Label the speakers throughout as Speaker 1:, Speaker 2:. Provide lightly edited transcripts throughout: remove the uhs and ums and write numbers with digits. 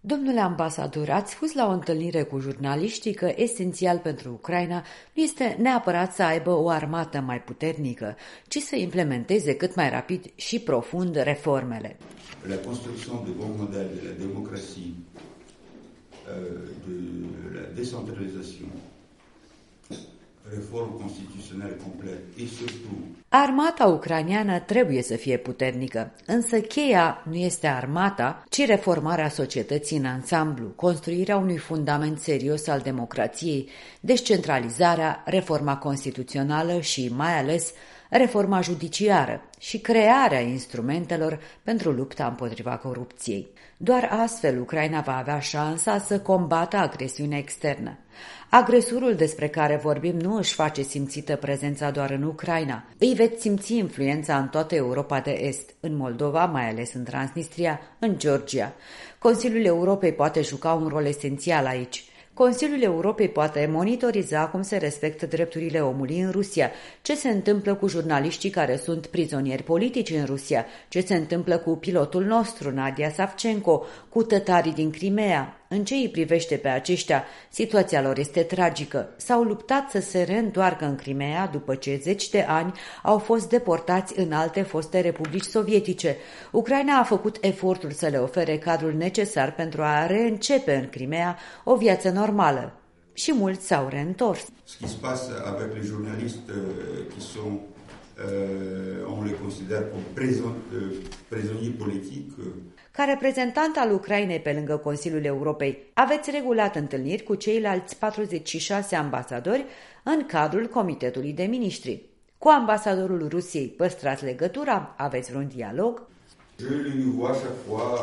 Speaker 1: Domnule ambasador, ați spus la o întâlnire cu jurnaliștii că esențial pentru Ucraina nu este neapărat să aibă o armată mai puternică, ci să implementeze cât mai rapid și profund reformele.
Speaker 2: La construction de bons modèles de la démocratie, de la décentralisation, reforme constitutionnelle complète et surtout
Speaker 1: Armata ucraineană trebuie să fie puternică, însă cheia nu este armata, ci reformarea societății în ansamblu, construirea unui fundament serios al democrației, descentralizarea, reforma constituțională și, mai ales, reforma judiciară și crearea instrumentelor pentru lupta împotriva corupției. Doar astfel Ucraina va avea șansa să combată agresiunea externă. Agresorul despre care vorbim nu își face simțită prezența doar în Ucraina. Îi veți simți influența în toată Europa de Est, în Moldova, mai ales în Transnistria, în Georgia. Consiliul Europei poate juca un rol esențial aici. Consiliul Europei poate monitoriza cum se respectă drepturile omului în Rusia, ce se întâmplă cu jurnaliștii care sunt prizonieri politici în Rusia, ce se întâmplă cu pilotul nostru, Nadia Savchenko, cu tătarii din Crimea. În ce îi privește pe aceștia, situația lor este tragică. S-au luptat să se reîntoarcă în Crimea după ce zeci de ani au fost deportați în alte foste republici sovietice. Ucraina a făcut efortul să le ofere cadrul necesar pentru a reîncepe în Crimea o viață normală. Și mulți s-au reîntors.
Speaker 2: Ce qui se passe avec les journalistes qui sont on les considère comme prisonniers politiques.
Speaker 1: Ca reprezentant al Ucrainei pe lângă Consiliul Europei, aveți regulat întâlniri cu ceilalți 46 ambasadori în cadrul Comitetului de Ministri. Cu ambasadorul Rusiei păstrați legătura? Aveți vreun dialog?
Speaker 2: Je le vois chaque fois,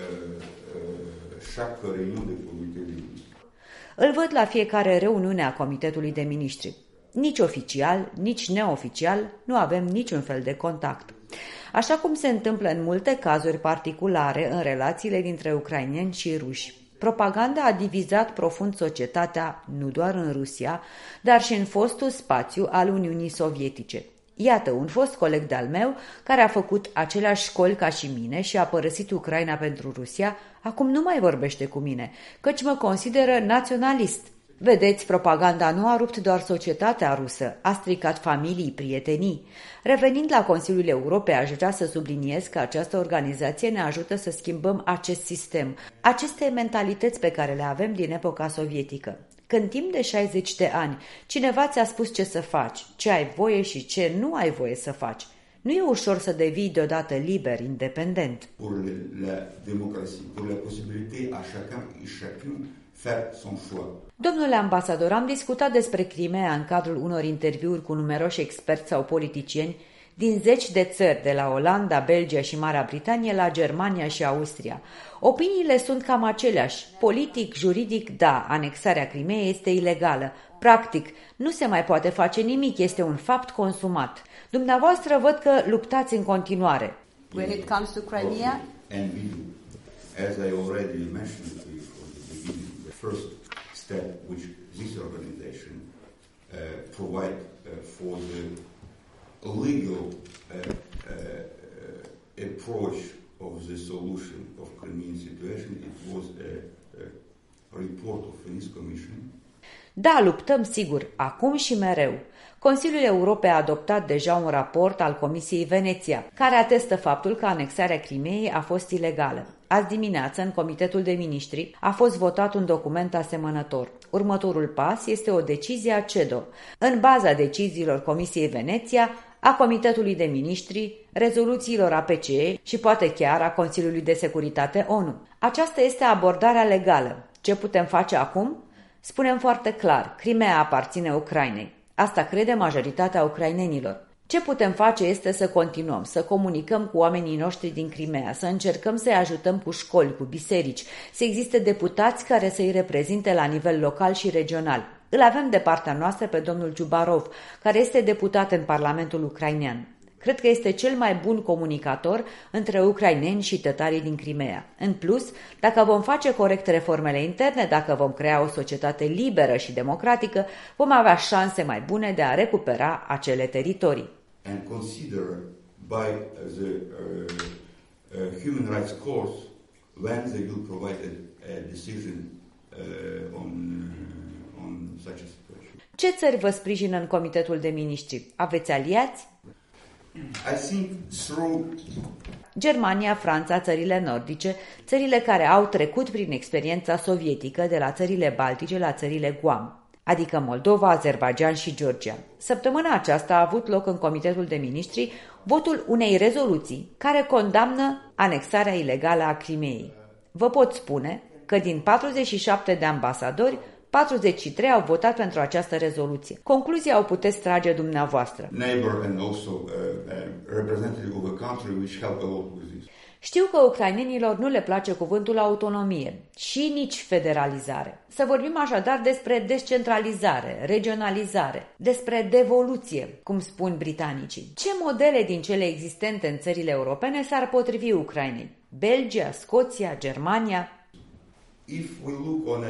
Speaker 2: chaque réunion de comité de ministri.
Speaker 1: Îl văd la fiecare reuniune a Comitetului de Ministri. Nici oficial, nici neoficial, nu avem niciun fel de contact. Așa cum se întâmplă în multe cazuri particulare în relațiile dintre ucraineni și ruși. Propaganda a divizat profund societatea, nu doar în Rusia, dar și în fostul spațiu al Uniunii Sovietice. Iată, un fost coleg de-al meu, care a făcut aceleași școli ca și mine și a părăsit Ucraina pentru Rusia, acum nu mai vorbește cu mine, căci mă consideră naționalist. Vedeți, propaganda nu a rupt doar societatea rusă, a stricat familii, prietenii. Revenind la Consiliul Europei, aș vrea să subliniez că această organizație ne ajută să schimbăm acest sistem, aceste mentalități pe care le avem din epoca sovietică. Când timp de 60 de ani cineva ți-a spus ce să faci, ce ai voie și ce nu ai voie să faci, nu e ușor să devii deodată liber, independent.
Speaker 2: Pour la démocratie, pour la possibilité à chacun et chacune faire son choix.
Speaker 1: Domnule ambasador, am discutat despre Crimea în cadrul unor interviuri cu numeroși experți sau politicieni din zeci de țări, de la Olanda, Belgia și Marea Britanie la Germania și Austria. Opiniile sunt cam aceleași. Politic, juridic, da, anexarea Crimeei este ilegală. Practic, nu se mai poate face nimic, este un fapt consumat. Dumneavoastră văd că luptați în continuare.
Speaker 3: When it comes to Crimea,
Speaker 2: And we do. As I already mentioned to you from the beginning, the first step which this organization provide for the legal approach of the solution of Crimean situation, it was a report of Venice Commission.
Speaker 1: Da, luptăm sigur, acum și mereu. Consiliul Europei a adoptat deja un raport al Comisiei Veneția, care atestă faptul că anexarea Crimeei a fost ilegală. Azi dimineață, în Comitetul de Ministri, a fost votat un document asemănător. Următorul pas este o decizie a CEDO. În baza deciziilor Comisiei Veneția, a Comitetului de Ministri, rezoluțiilor APCE și poate chiar a Consiliului de Securitate ONU. Aceasta este abordarea legală. Ce putem face acum? Spunem foarte clar, Crimea aparține Ucrainei. Asta crede majoritatea ucrainenilor. Ce putem face este să continuăm, să comunicăm cu oamenii noștri din Crimea, să încercăm să-i ajutăm cu școli, cu biserici, să existe deputați care să-i reprezinte la nivel local și regional. Îl avem de partea noastră pe domnul Jubarov, care este deputat în Parlamentul ucrainean. Cred că este cel mai bun comunicator între ucraineni și tătarii din Crimea. În plus, dacă vom face corect reformele interne, dacă vom crea o societate liberă și democratică, vom avea șanse mai bune de a recupera acele teritorii.
Speaker 2: And consider by the Human Rights Court when they will provide a decision on such a situation.
Speaker 1: Ce țări vă sprijină în Comitetul de Miniștri? Aveți aliați?
Speaker 2: I think through
Speaker 1: Germania, Franța, țările nordice, țările care au trecut prin experiența sovietică de la țările Baltice la țările Guam, adică Moldova, Azerbaidjan și Georgia. Săptămâna aceasta a avut loc în Comitetul de Miniștri votul unei rezoluții care condamnă anexarea ilegală a Crimeei. Vă pot spune că din 47 de ambasadori, 43 au votat pentru această rezoluție. Concluzia o puteți trage dumneavoastră.
Speaker 2: Neighbor and also representative of a country which helped a lot with this.
Speaker 1: Știu că ucrainenilor nu le place cuvântul autonomie și nici federalizare. Să vorbim așadar despre descentralizare, regionalizare, despre devoluție, cum spun britanicii. Ce modele din cele existente în țările europene s-ar potrivi Ucrainei? Belgia, Scoția, Germania?
Speaker 2: If we look on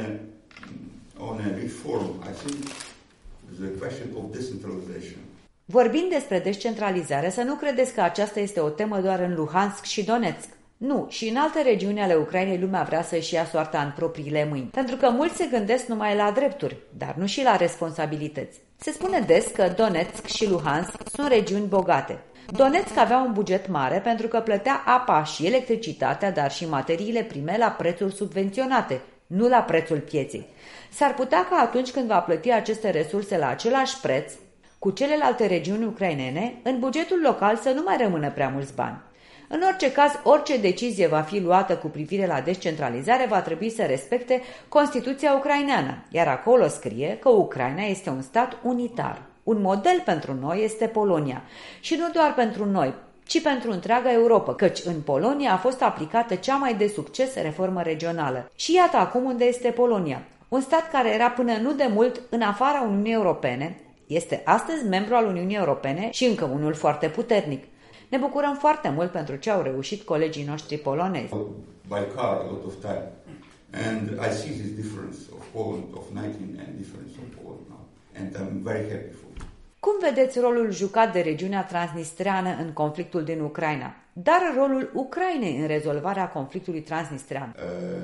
Speaker 2: a reform, I think the question of decentralization.
Speaker 1: Vorbind despre descentralizare, să nu credeți că aceasta este o temă doar în Luhansk și Donetsk. Nu, și în alte regiuni ale Ucrainei lumea vrea să-și ia soarta în propriile mâini, pentru că mulți se gândesc numai la drepturi, dar nu și la responsabilități. Se spune des că Donetsk și Luhansk sunt regiuni bogate. Donetsk avea un buget mare pentru că plătea apa și electricitatea, dar și materiile prime la prețuri subvenționate, nu la prețul pieței. S-ar putea ca atunci când va plăti aceste resurse la același preț cu celelalte regiuni ucrainene, în bugetul local să nu mai rămână prea mulți bani. În orice caz, orice decizie va fi luată cu privire la descentralizare va trebui să respecte Constituția ucraineană, iar acolo scrie că Ucraina este un stat unitar. Un model pentru noi este Polonia și nu doar pentru noi, ci pentru întreaga Europa, căci în Polonia a fost aplicată cea mai de succes reformă regională. Și iată acum unde este Polonia, un stat care era până nu de mult în afara Uniunii Europene, este astăzi membru al Uniunii Europene și încă unul foarte puternic. Ne bucurăm foarte mult pentru ce au reușit colegii noștri polonezi.
Speaker 2: By car a lot of time. And I see this difference of Poland of 19 and difference of Poland now. And I'm very happy for it.
Speaker 1: Cum vedeți rolul jucat de regiunea transnistreană în conflictul din Ucraina, dar rolul Ucrainei în rezolvarea conflictului transnistrean?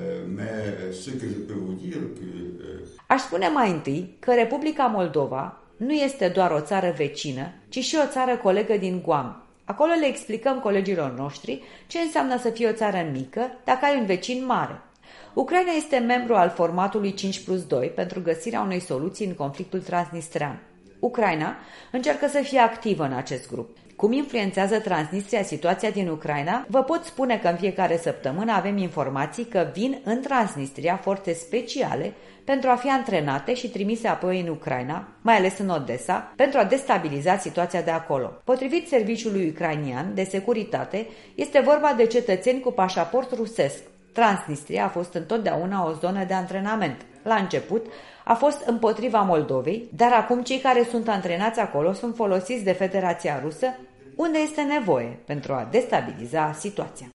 Speaker 1: Aș spune mai întâi că Republica Moldova nu este doar o țară vecină, ci și o țară colegă din Guam. Acolo le explicăm colegilor noștri ce înseamnă să fii o țară mică dacă ai un vecin mare. Ucraina este membru al formatului 5+2 pentru găsirea unei soluții în conflictul transnistrean. Ucraina încearcă să fie activă în acest grup. Cum influențează Transnistria situația din Ucraina? Vă pot spune că în fiecare săptămână avem informații că vin în Transnistria forțe speciale pentru a fi antrenate și trimise apoi în Ucraina, mai ales în Odessa, pentru a destabiliza situația de acolo. Potrivit serviciului ucrainian de securitate, este vorba de cetățeni cu pașaport rusesc. Transnistria a fost întotdeauna o zonă de antrenament. La început a fost împotriva Moldovei, dar acum cei care sunt antrenați acolo sunt folosiți de Federația Rusă, unde este nevoie pentru a destabiliza situația.